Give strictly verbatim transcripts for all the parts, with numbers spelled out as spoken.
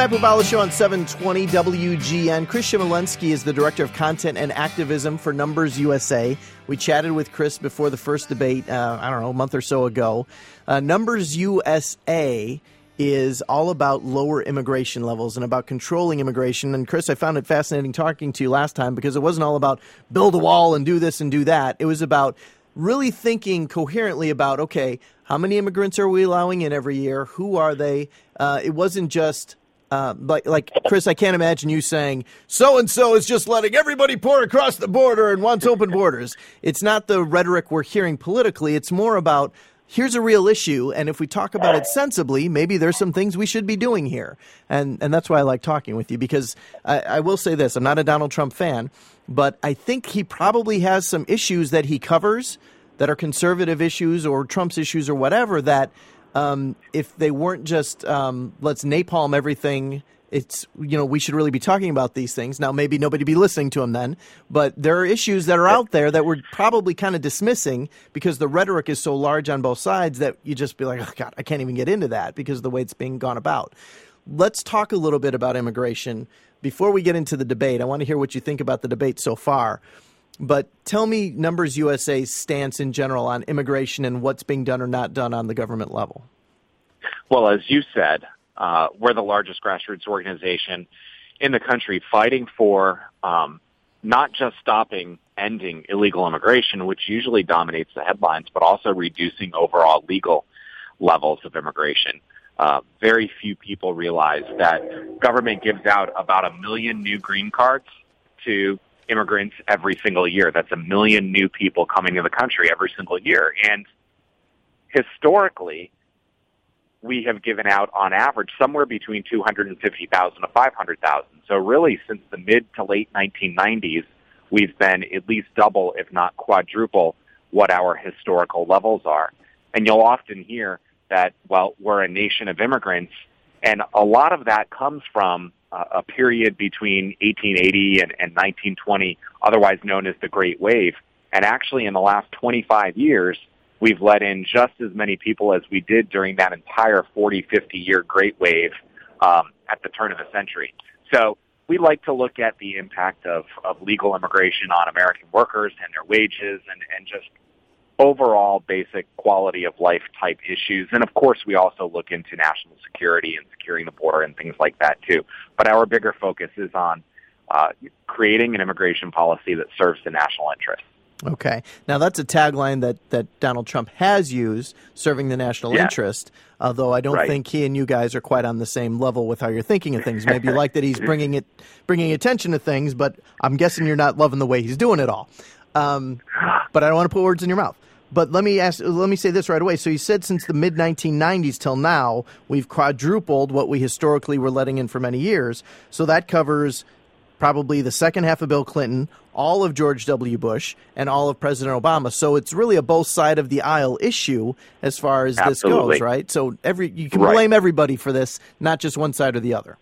Matt Bubalo Show on seven twenty W G N. Chris Shimolensky is the Director of Content and Activism for Numbers U S A. We chatted with Chris before the first debate, uh, I don't know, a month or so ago. Uh, Numbers U S A is all about lower immigration levels and about controlling immigration. And Chris, I found it fascinating talking to you last time because it wasn't all about build a wall and do this and do that. It was about really thinking coherently about, okay, how many immigrants are we allowing in every year? Who are they? Uh, it wasn't just uh, like, like, Chris, I can't imagine you saying, so-and-so is just letting everybody pour across the border and wants open borders. It's not the rhetoric we're hearing politically. It's more about, here's a real issue, and if we talk about it sensibly, maybe there's some things we should be doing here. And and that's why I like talking with you, because I, I will say this, I'm not a Donald Trump fan, but I think he probably has some issues that he covers that are conservative issues or Trump's issues or whatever, that um, if they weren't just um, let's napalm everything, it's, you know, we should really be talking about these things. Now, maybe nobody be listening to him then, but there are issues that are out there that we're probably kind of dismissing because the rhetoric is so large on both sides that you just be like, oh, God, I can't even get into that because of the way it's being gone about. Let's talk a little bit about immigration. Before we get into the debate, I want to hear what you think about the debate so far. But tell me Numbers U S A's stance in general on immigration and what's being done or not done on the government level. Well, as you said, uh, we're the largest grassroots organization in the country fighting for um, not just stopping, ending illegal immigration, which usually dominates the headlines, but also reducing overall legal levels of immigration. Uh, very few people realize that government gives out about a million new green cards to immigrants every single year. That's a million new people coming to the country every single year. And historically, we have given out on average somewhere between two hundred fifty thousand to five hundred thousand. So really, since the mid to late nineteen nineties, we've been at least double, if not quadruple, what our historical levels are. And you'll often hear that, well, we're a nation of immigrants, and a lot of that comes from uh, a period between eighteen eighty and, and nineteen twenty, otherwise known as the Great Wave. And actually, in the last twenty-five years, we've let in just as many people as we did during that entire forty, fifty-year Great Wave um, at the turn of the century. So we like to look at the impact of, of legal immigration on American workers and their wages and, and just overall basic quality of life type issues. And of course, we also look into national security and securing the border and things like that too. But our bigger focus is on uh, creating an immigration policy that serves the national interest. Okay. Now, that's a tagline that, that Donald Trump has used, serving the national yeah. interest, although I don't right. think he and you guys are quite on the same level with how you're thinking of things. Maybe you like that he's bringing it, bringing attention to things, but I'm guessing you're not loving the way he's doing it all. Um, but I don't want to put words in your mouth. But let me ask, let me say this right away. So you said since the mid nineteen nineties till now, we've quadrupled what we historically were letting in for many years. So that covers probably the second half of Bill Clinton, all of George W. Bush, and all of President Obama. So it's really a both side of the aisle issue as far as Absolutely. this goes, right? So every you can right. blame everybody for this, not just one side or the other.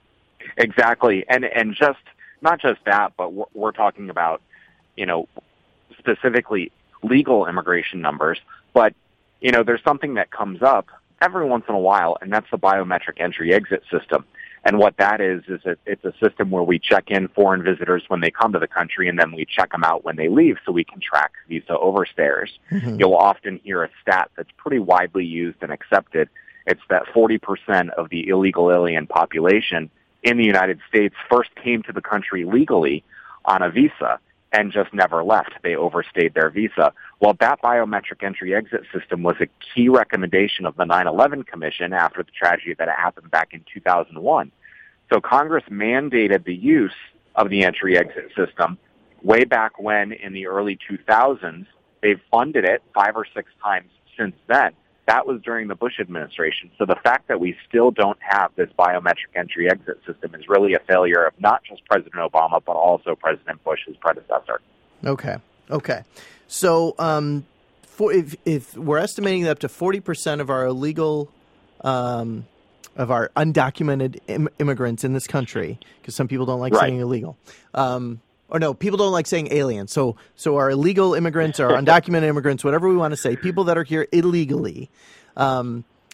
Exactly. And and just not just that, but we're, we're talking about, you know, specifically legal immigration numbers. But, you know, there's something that comes up every once in a while, and that's the biometric entry-exit system. And what that is, is that it's a system where we check in foreign visitors when they come to the country, and then we check them out when they leave so we can track visa overstayers. Mm-hmm. You'll often hear a stat that's pretty widely used and accepted. It's that forty percent of the illegal alien population in the United States first came to the country legally on a visa and just never left. They overstayed their visa. Well, that biometric entry-exit system was a key recommendation of the nine eleven Commission after the tragedy that happened back in two thousand one. So Congress mandated the use of the entry-exit system way back when in the early two thousands. They've funded it five or six times since then. That was during the Bush administration. So the fact that we still don't have this biometric entry-exit system is really a failure of not just President Obama, but also President Bush's predecessor. Okay. Okay. So um, for, if, if we're estimating that up to forty percent of our illegal, um, of our undocumented Im- immigrants in this country, because some people don't like right. saying illegal, um, or no, people don't like saying alien. So, so our illegal immigrants, our undocumented immigrants, whatever we want to say, people that are here illegally, um,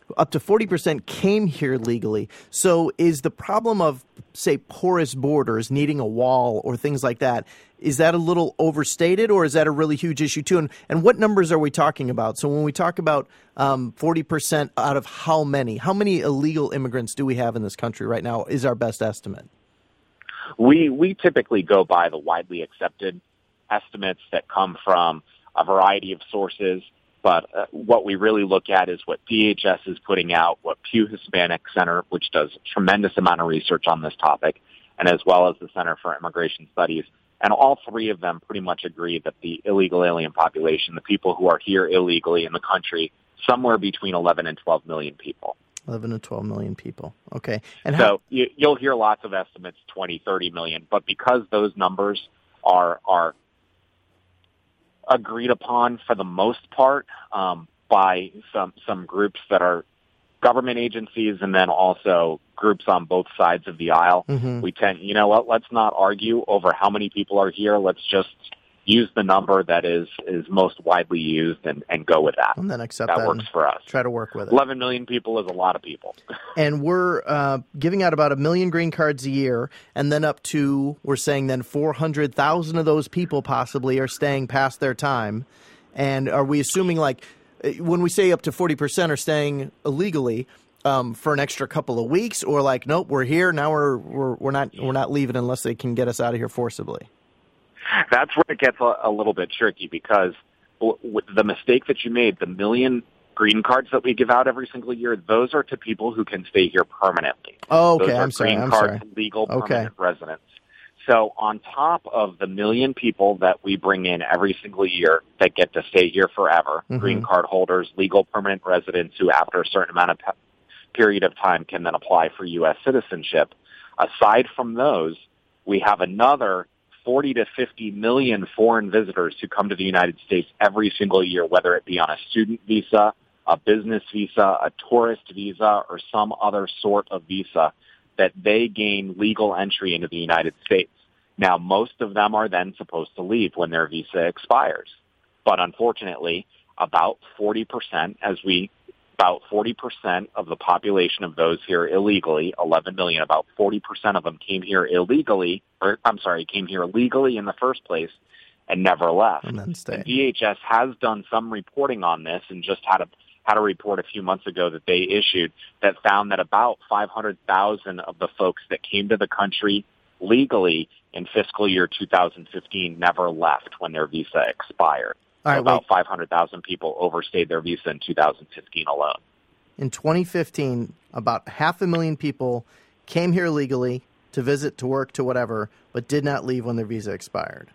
up to forty percent came here legally. So is the problem of, say, porous borders, needing a wall or things like that, is that a little overstated, or is that a really huge issue too? And, and what numbers are we talking about? So when we talk about um, forty percent out of how many, how many illegal immigrants do we have in this country right now is our best estimate? We, we typically go by the widely accepted estimates that come from a variety of sources. But uh, what we really look at is what D H S is putting out, what Pew Hispanic Center, which does a tremendous amount of research on this topic, and as well as the Center for Immigration Studies. And all three of them pretty much agree that the illegal alien population, the people who are here illegally in the country, somewhere between eleven and twelve million people. eleven to twelve million people. Okay. And so how- you, you'll hear lots of estimates, twenty, thirty million. But because those numbers are are agreed upon for the most part um, by some some groups that are government agencies and then also groups on both sides of the aisle. Mm-hmm. We tend, you know what, let's not argue over how many people are here. Let's just use the number that is, is most widely used and, and go with that. And then accept that. that works for us. Try to work with it. eleven million people is a lot of people. And we're uh, giving out about a million green cards a year, and then up to, we're saying then four hundred thousand of those people possibly are staying past their time. And are we assuming, like, when we say up to forty percent are staying illegally um, for an extra couple of weeks, or like, nope, we're here, now we're, we're, we're not we're not leaving unless they can get us out of here forcibly? That's where it gets a, a little bit tricky, because with the mistake that you made, the million green cards that we give out every single year, those are to people who can stay here permanently. Oh, okay. Those are I'm sorry. green I'm cards, sorry. legal Okay. permanent residents. So on top of the million people that we bring in every single year that get to stay here forever, Mm-hmm. green card holders, legal permanent residents who after a certain amount of pe- period of time can then apply for U S citizenship, aside from those, we have another forty to fifty million foreign visitors who come to the United States every single year, whether it be on a student visa, a business visa, a tourist visa, or some other sort of visa, that they gain legal entry into the United States. Now, most of them are then supposed to leave when their visa expires. But unfortunately, about forty percent, as we about forty percent of the population of those here illegally, eleven million, about forty percent of them came here illegally, or I'm sorry, came here legally in the first place and never left. And then stay. And D H S has done some reporting on this and just had a had a report a few months ago that they issued that found that about five hundred thousand of the folks that came to the country legally in fiscal year two thousand fifteen never left when their visa expired. All right, so about wait. five hundred thousand people overstayed their visa in two thousand fifteen alone. In twenty fifteen, about half a million people came here legally to visit, to work, to whatever, but did not leave when their visa expired.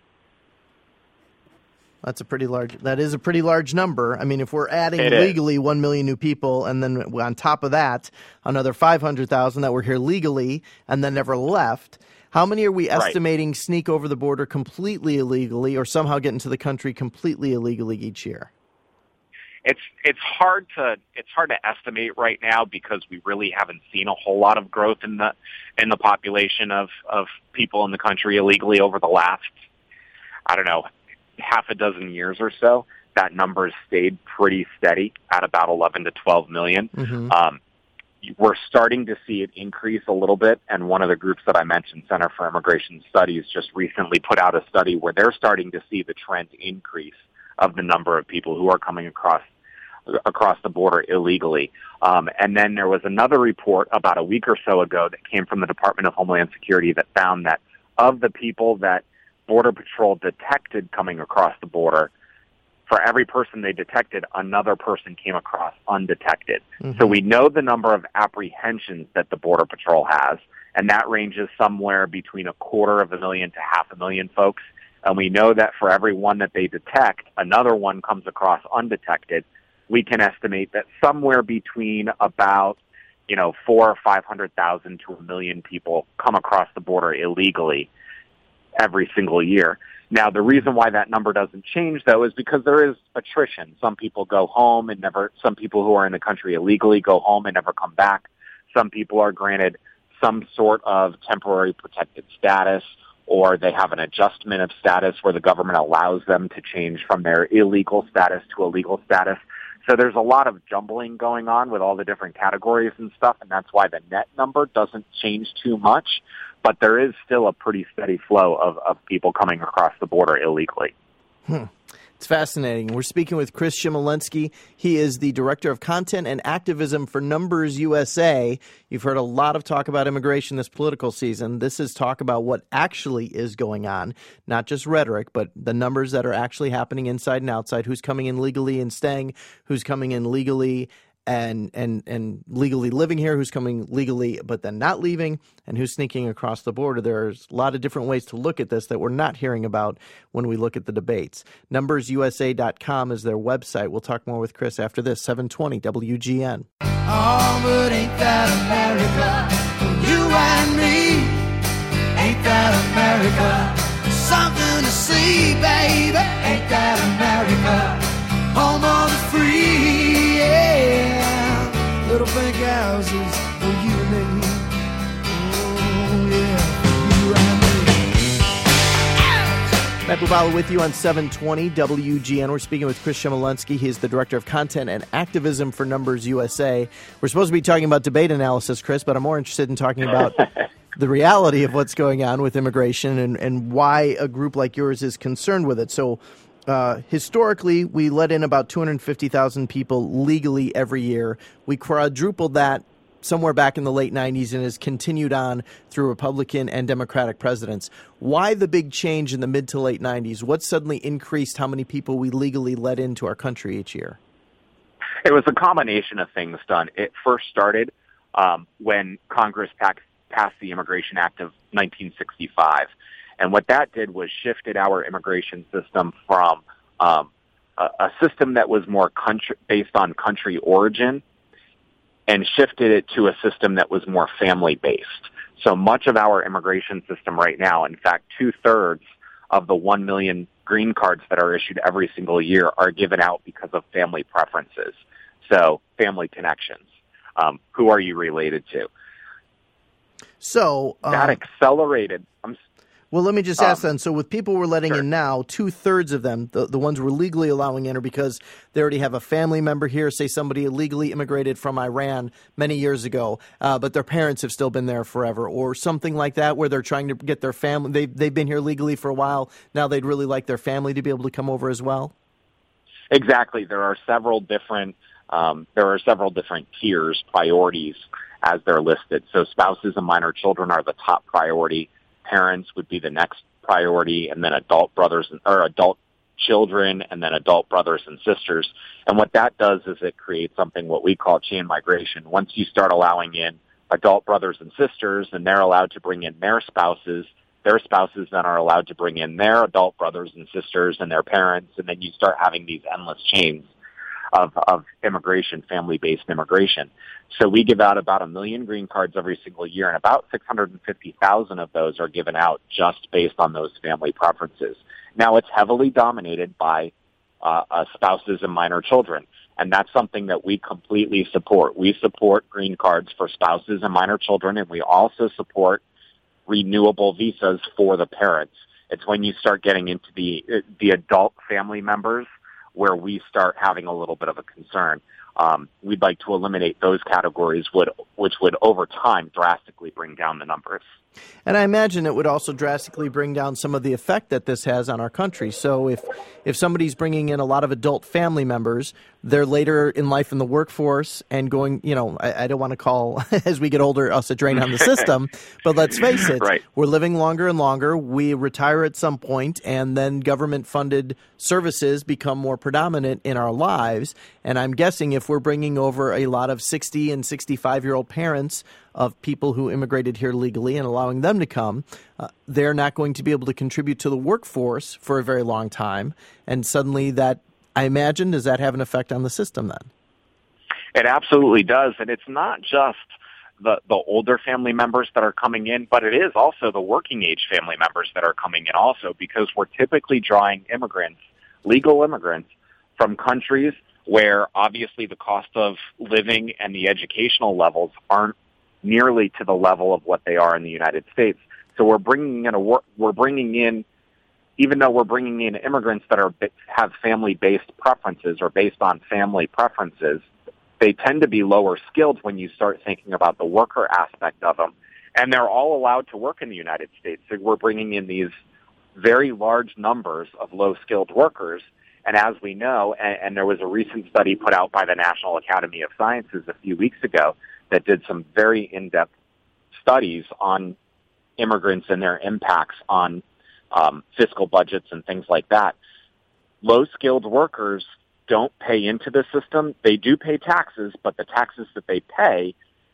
That's a pretty large. That is a pretty large number. I mean, if we're adding It is. legally one million new people, and then on top of that, another five hundred thousand that were here legally and then never left, how many are we Right. estimating sneak over the border completely illegally, or somehow get into the country completely illegally each year? It's it's hard to it's hard to estimate right now because we really haven't seen a whole lot of growth in the in the population of of people in the country illegally over the last, I don't know, half a dozen years or so. That number has stayed pretty steady at about eleven to twelve million. Mm-hmm. Um, we're starting to see it increase a little bit, and one of the groups that I mentioned, Center for Immigration Studies, just recently put out a study where they're starting to see the trend increase of the number of people who are coming across across the border illegally. Um, and then there was another report about a week or so ago that came from the Department of Homeland Security that found that of the people that Border Patrol detected coming across the border, for every person they detected, another person came across undetected. Mm-hmm. So we know the number of apprehensions that the Border Patrol has, and that ranges somewhere between a quarter of a million to half a million folks. And we know that for every one that they detect, another one comes across undetected. We can estimate that somewhere between about, you know, four or five hundred thousand to a million people come across the border illegally every single year. Now, the reason why that number doesn't change, though, is because there is attrition. Some people go home and never, some people who are in the country illegally go home and never come back. Some people are granted some sort of temporary protected status, or they have an adjustment of status where the government allows them to change from their illegal status to a legal status. So there's a lot of jumbling going on with all the different categories and stuff, and that's why the net number doesn't change too much. But there is still a pretty steady flow of, of people coming across the border illegally. Hmm. It's fascinating. We're speaking with Chris Shimolensky. He is the Director of Content and Activism for Numbers U S A. You've heard a lot of talk about immigration this political season. This is talk about what actually is going on, not just rhetoric, but the numbers that are actually happening inside and outside, who's coming in legally and staying, who's coming in legally and and and legally living here, who's coming legally but then not leaving, and who's sneaking across the border. There's a lot of different ways to look at this that we're not hearing about when we look at the debates. numbers U S A dot com is their website. We'll talk more with Chris after this. seven twenty W G N. Oh, but ain't that America for you and me? Ain't that America? Something to see, baby. Ain't that America? Home of the free, yeah. Little pink houses for you and me. Oh, yeah, for you and me. Matt Bubala with you on seven twenty W G N. We're speaking with Chris Shimolensky. He's the Director of Content and Activism for Numbers U S A. We're supposed to be talking about debate analysis, Chris, but I'm more interested in talking about the reality of what's going on with immigration and, and why a group like yours is concerned with it. So uh, historically, we let in about two hundred fifty thousand people legally every year. We quadrupled that somewhere back in the late nineties and has continued on through Republican and Democratic presidents. Why the big change in the mid to late nineties? What suddenly increased how many people we legally let into our country each year? It was a combination of things done. It first started um, when Congress pac- passed the Immigration Act of nineteen sixty-five. And what that did was shifted our immigration system from um, a, a system that was more country, based on country origin and shifted it to a system that was more family-based. So much of our immigration system right now, in fact, two-thirds of the one million green cards that are issued every single year are given out because of family preferences. So family connections. Um, who are you related to? So um, that accelerated. I'm, well, let me just ask um, then. So with people we're letting sure. in now, two-thirds of them, the, the ones we're legally allowing in, are because they already have a family member here, say somebody illegally immigrated from Iran many years ago, uh, but their parents have still been there forever, or something like that, where they're trying to get their family. They've, they've been here legally for a while. Now they'd really like their family to be able to come over as well? Exactly. There are several different um, there are several different tiers, priorities, as they're listed. So spouses and minor children are the top priority. Parents would be the next priority, and then adult brothers and, or adult children, and then adult brothers and sisters. And what that does is it creates something what we call chain migration. Once you start allowing in adult brothers and sisters, and they're allowed to bring in their spouses, their spouses then are allowed to bring in their adult brothers and sisters and their parents, and then you start having these endless chains of, of immigration, family-based immigration. So we give out about a million green cards every single year, and about six hundred fifty thousand of those are given out just based on those family preferences. Now, it's heavily dominated by uh, uh, spouses and minor children, and that's something that we completely support. We support green cards for spouses and minor children, and we also support renewable visas for the parents. It's when you start getting into the the adult family members where we start having a little bit of a concern. Um, we'd like to eliminate those categories, would, which would over time drastically bring down the numbers. And I imagine it would also drastically bring down some of the effect that this has on our country. So if if somebody's bringing in a lot of adult family members, they're later in life in the workforce and going, you know, I, I don't want to call, as we get older, us a drain on the system, but let's face it, right. We're living longer and longer. We retire at some point, and then government-funded services become more predominant in our lives. And I'm guessing if we're bringing over a lot of sixty and sixty-five-year-old parents of people who immigrated here legally and allowing them to come, uh, they're not going to be able to contribute to the workforce for a very long time. And suddenly that, I imagine, does that have an effect on the system then? It absolutely does. And it's not just the, the older family members that are coming in, but it is also the working age family members that are coming in also, because we're typically drawing immigrants, legal immigrants, from countries where obviously the cost of living and the educational levels aren't nearly to the level of what they are in the United States. So we're bringing in a we're bringing in even though we're bringing in immigrants that are have family-based preferences or based on family preferences, they tend to be lower skilled when you start thinking about the worker aspect of them. And they're all allowed to work in the United States. So we're bringing in these very large numbers of low-skilled workers. And as we know, and, and there was a recent study put out by the National Academy of Sciences a few weeks ago that did some very in-depth studies on immigrants and their impacts on um, fiscal budgets and things like that. Low-skilled workers don't pay into the system. They do pay taxes, but the taxes that they pay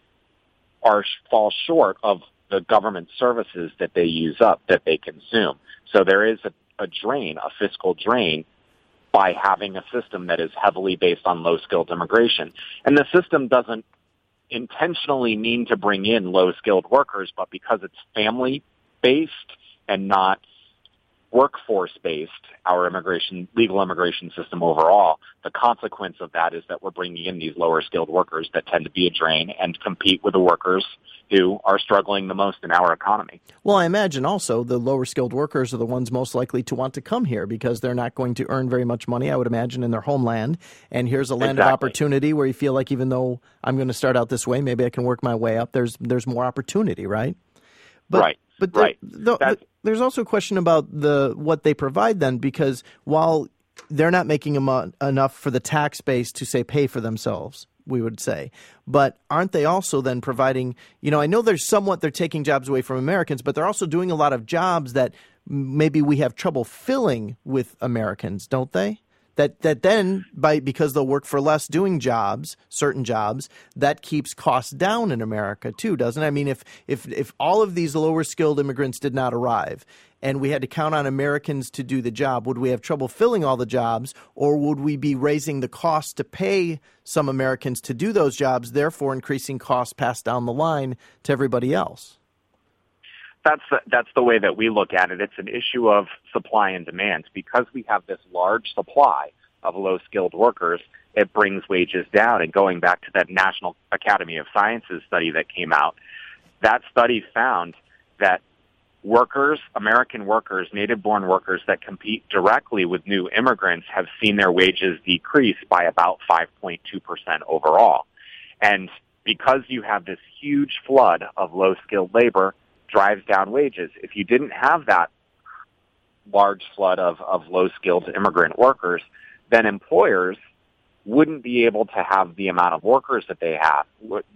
are fall short of the government services that they use up, that they consume. So there is a, a drain, a fiscal drain, by having a system that is heavily based on low-skilled immigration. And the system doesn't intentionally mean to bring in low-skilled workers, but because it's family-based and not workforce-based, our immigration, legal immigration system overall, the consequence of that is that we're bringing in these lower-skilled workers that tend to be a drain and compete with the workers who are struggling the most in our economy. Well, I imagine also the lower-skilled workers are the ones most likely to want to come here because they're not going to earn very much money, I would imagine, in their homeland. And here's a land exactly. of opportunity where you feel like even though I'm going to start out this way, maybe I can work my way up. There's there's more opportunity, right? But, right. But the, right. The, the, there's also a question about the what they provide then, because while they're not making em- enough for the tax base to, say, pay for themselves, we would say, but aren't they also then providing, you know, I know there's somewhat they're taking jobs away from Americans, but they're also doing a lot of jobs that maybe we have trouble filling with Americans, don't they? That that then, by because they'll work for less doing jobs, certain jobs, that keeps costs down in America too, doesn't it? I mean, if if if all of these lower skilled immigrants did not arrive and we had to count on Americans to do the job, would we have trouble filling all the jobs, or would we be raising the cost to pay some Americans to do those jobs, therefore increasing costs passed down the line to everybody else? That's the, that's the way that we look at it. It's an issue of supply and demand. Because we have this large supply of low-skilled workers, it brings wages down. And going back to that National Academy of Sciences study that came out, that study found that workers, American workers, native-born workers that compete directly with new immigrants have seen their wages decrease by about five point two percent overall. And because you have this huge flood of low-skilled labor, drives down wages. If you didn't have that large flood of, of low-skilled immigrant workers, then employers wouldn't be able to have the amount of workers that they have,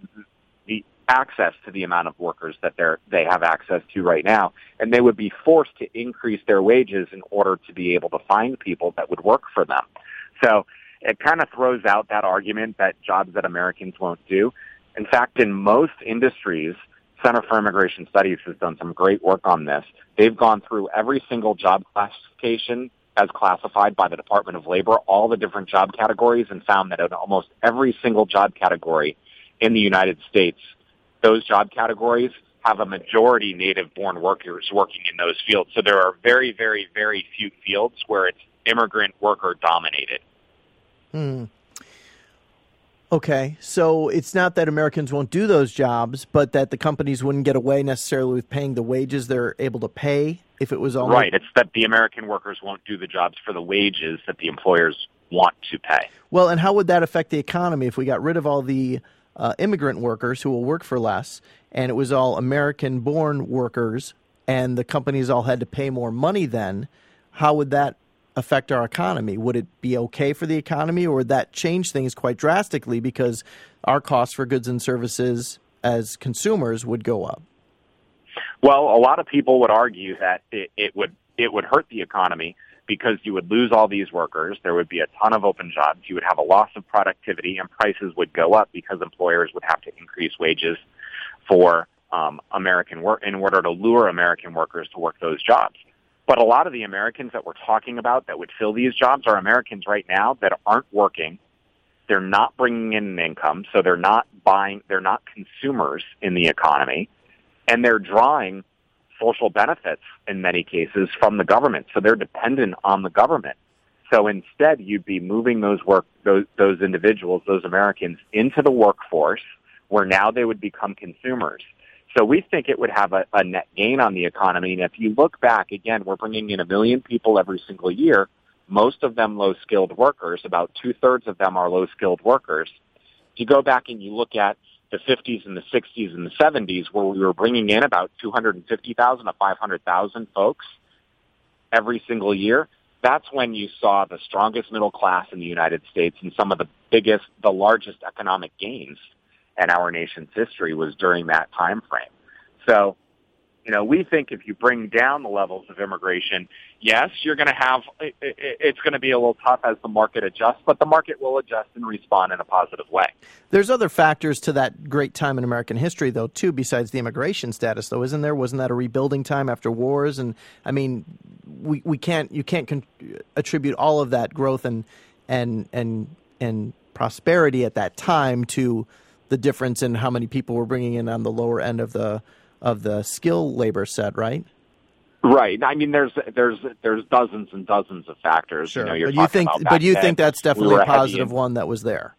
the access to the amount of workers that they're, they have access to right now, and they would be forced to increase their wages in order to be able to find people that would work for them. So it kind of throws out that argument that jobs that Americans won't do. In fact, in most industries, Center for Immigration Studies has done some great work on this. They've gone through every single job classification as classified by the Department of Labor, all the different job categories, and found that in almost every single job category in the United States, those job categories have a majority native-born workers working in those fields. So there are very, very, very few fields where it's immigrant worker dominated. Hmm. Okay, so it's not that Americans won't do those jobs, but that the companies wouldn't get away necessarily with paying the wages they're able to pay if it was all right. It's that the American workers won't do the jobs for the wages that the employers want to pay. Well, and how would that affect the economy if we got rid of all the uh, immigrant workers who will work for less, and it was all American-born workers, and the companies all had to pay more money then? How would that affect our economy? Would it be okay for the economy, or would that change things quite drastically because our costs for goods and services as consumers would go up? Well, a lot of people would argue that it, it would it would hurt the economy because you would lose all these workers. There would be a ton of open jobs. You would have a loss of productivity, and prices would go up because employers would have to increase wages for um, American work in order to lure American workers to work those jobs. But a lot of the Americans that we're talking about that would fill these jobs are Americans right now that aren't working. They're not bringing in an income, so they're not buying, they're not consumers in the economy, and they're drawing social benefits in many cases from the government, so they're dependent on the government. So instead, you'd be moving those work those, those individuals, those Americans, into the workforce where now they would become consumers. So we think it would have a, a net gain on the economy. And if you look back, again, we're bringing in a million people every single year, most of them low-skilled workers. About two-thirds of them are low-skilled workers. If you go back and you look at the fifties and the sixties and the seventies, where we were bringing in about two hundred fifty thousand to five hundred thousand folks every single year, that's when you saw the strongest middle class in the United States, and some of the biggest, the largest economic gains in our nation's history was during that time frame. So, you know, we think if you bring down the levels of immigration, yes, you're going to have, it's going to be a little tough as the market adjusts, but the market will adjust and respond in a positive way. There's other factors to that great time in American history, though, too, besides the immigration status, though, isn't there? Wasn't that a rebuilding time after wars? And, I mean, we, we can't, you can't con- attribute all of that growth and, and, and, and prosperity at that time to the difference in how many people were bringing in on the lower end of the of the skill labor set, right? Right. I mean, there's there's there's dozens and dozens of factors. Sure. You know, you're but you think, about but you then, think that's definitely we a positive in, one that was there.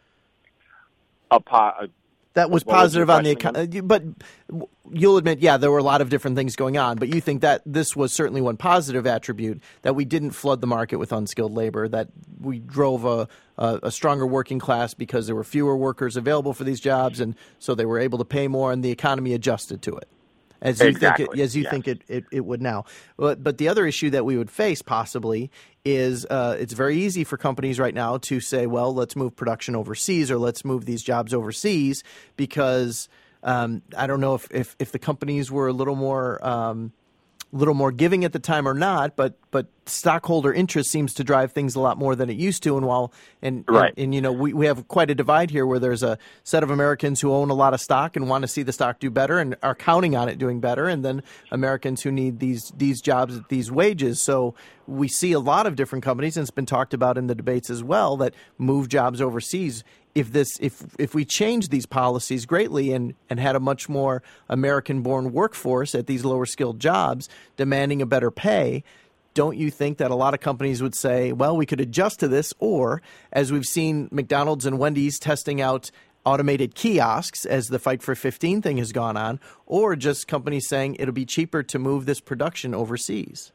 A po- that was what positive was on the economy. But you'll admit, yeah, there were a lot of different things going on. But you think that this was certainly one positive attribute, that we didn't flood the market with unskilled labor, that we drove a, a, a stronger working class because there were fewer workers available for these jobs, and so they were able to pay more, and the economy adjusted to it. As you exactly. think it, as you yes. think it, it, it would now. But, but the other issue that we would face possibly is uh, it's very easy for companies right now to say, well, let's move production overseas, or let's move these jobs overseas, because um, I don't know if, if, if the companies were a little more um, little more giving at the time or not, but but stockholder interest seems to drive things a lot more than it used to. And while and right. and, and you know we, we have quite a divide here, where there's a set of Americans who own a lot of stock and want to see the stock do better and are counting on it doing better, and then Americans who need these these jobs at these wages. So we see a lot of different companies, and it's been talked about in the debates as well, that move jobs overseas. If this, if if we change these policies greatly and, and had a much more American-born workforce at these lower-skilled jobs demanding a better pay, don't you think that a lot of companies would say, well, we could adjust to this, or, as we've seen McDonald's and Wendy's testing out automated kiosks as the Fight for fifteen thing has gone on, or just companies saying it'll be cheaper to move this production overseas?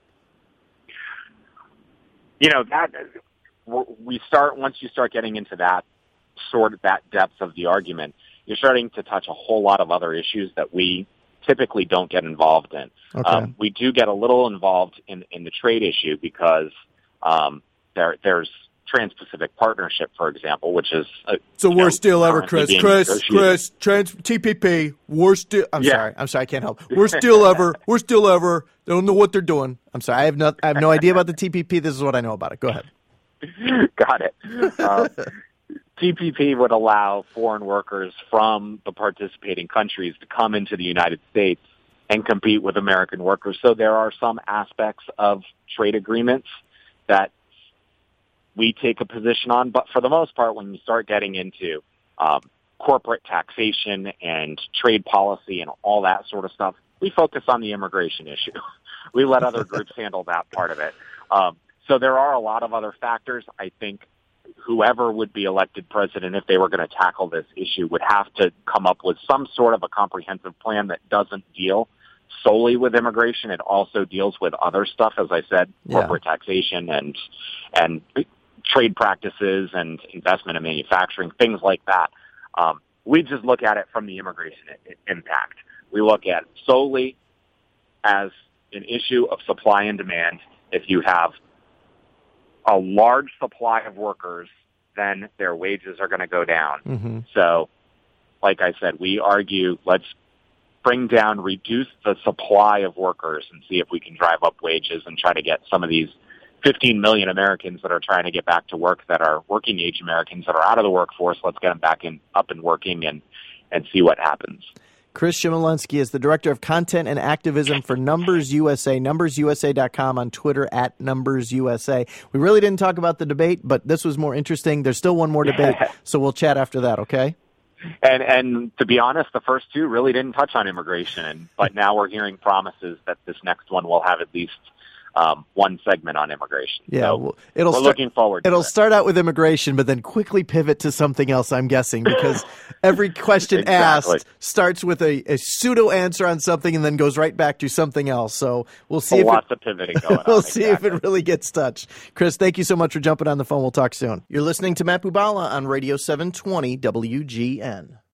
You know, that we start, once you start getting into that, sort of that depth of the argument, you're starting to touch a whole lot of other issues that we typically don't get involved in. Okay. Um, we do get a little involved in, in the trade issue because um, there, there's Trans-Pacific Partnership, for example, which is uh, so worst know, deal ever, Chris. Chris, Chris, Trans T P P, worst deal. I'm yeah. sorry, I'm sorry, I can't help. Worst deal ever, worst deal ever. They don't know what they're doing. I'm sorry, I have no, I have no idea about the T P P. This is what I know about it. Go ahead. Got it. Um, T P P would allow foreign workers from the participating countries to come into the United States and compete with American workers. So there are some aspects of trade agreements that we take a position on, but for the most part, when you start getting into um, corporate taxation and trade policy and all that sort of stuff, we focus on the immigration issue. We let other groups handle that part of it. Um, so there are a lot of other factors. I think whoever would be elected president, if they were going to tackle this issue, would have to come up with some sort of a comprehensive plan that doesn't deal solely with immigration. It also deals with other stuff, as I said, Yeah. corporate taxation and and trade practices and investment in manufacturing, things like that. Um, we just look at it from the immigration I- impact. We look at it solely as an issue of supply and demand. If you have a large supply of workers, then their wages are going to go down. Mm-hmm. So, like I said, we argue let's bring down, reduce the supply of workers and see if we can drive up wages and try to get some of these fifteen million Americans that are trying to get back to work, that are working age Americans that are out of the workforce. Let's get them back in, up and working, and, and see what happens. Chris Shimolensky is the Director of Content and Activism for Numbers U S A, numbers u s a dot com, on Twitter at Numbers U S A. We really didn't talk about the debate, but this was more interesting. There's still one more debate, so we'll chat after that, okay? And and to be honest, the first two really didn't touch on immigration, but now we're hearing promises that this next one will have at least um, one segment on immigration. Yeah, so well, it'll we're start, looking forward to It'll it. start out with immigration, but then quickly pivot to something else, I'm guessing, because every question Exactly. asked starts with a, a pseudo answer on something and then goes right back to something else. So we'll see So if lots it, of pivoting going on. we'll see exactly. if it really gets touched. Chris, thank you so much for jumping on the phone. We'll talk soon. You're listening to Matt Bubala on Radio seven twenty W G N.